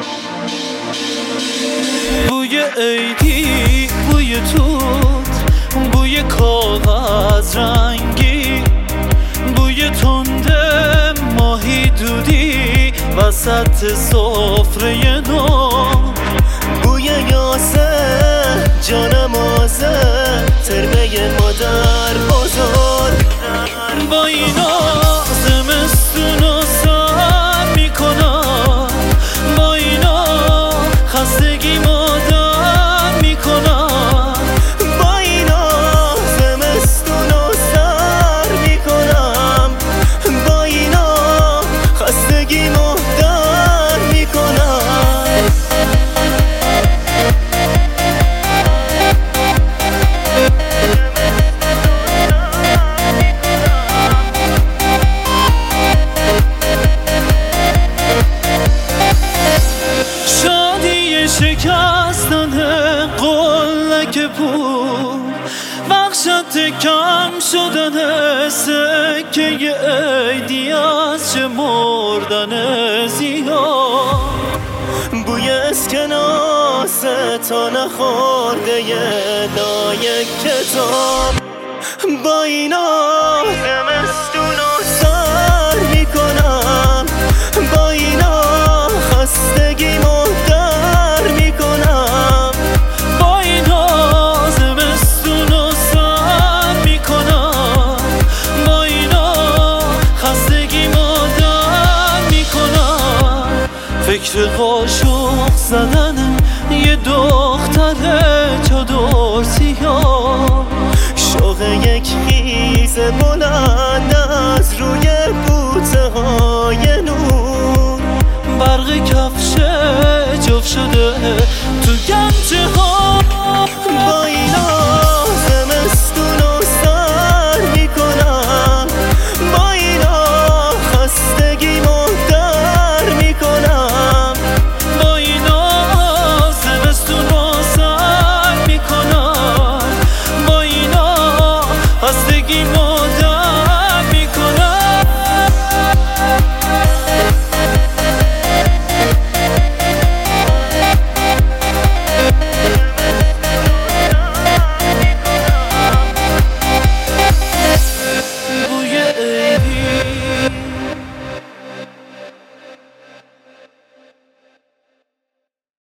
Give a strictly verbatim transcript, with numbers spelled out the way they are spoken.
بوی عیدی، بوی توت، بوی کاغذ رنگی، بوی تند ماهی دودی وسط سفره نو، بوی یاسه جانم آزه ترمه مادر بزرگ. با اینا زمستونو سر میکنم، با اینا خستگی مادر میکنم، با اینا زمستونو سر میکنم، با اینا خستگی مادر میکنم. شکستن قلک پول، وحشت کم شدن سکه عیدی از چه مردن زیاد. بوی اسکناس تا نخورده لای کتاب، با اینا زمستونو سر میکنم، با اینا خستگی مادر میکنم، با اینا زمستونو سر میکنم، با اینا خستگی مادر میکنم. فکر قاشق زدن یه دختر چادر سیاه، شوق یک خیز بلند از روی بوته های نور، برق کفش جفت شده تو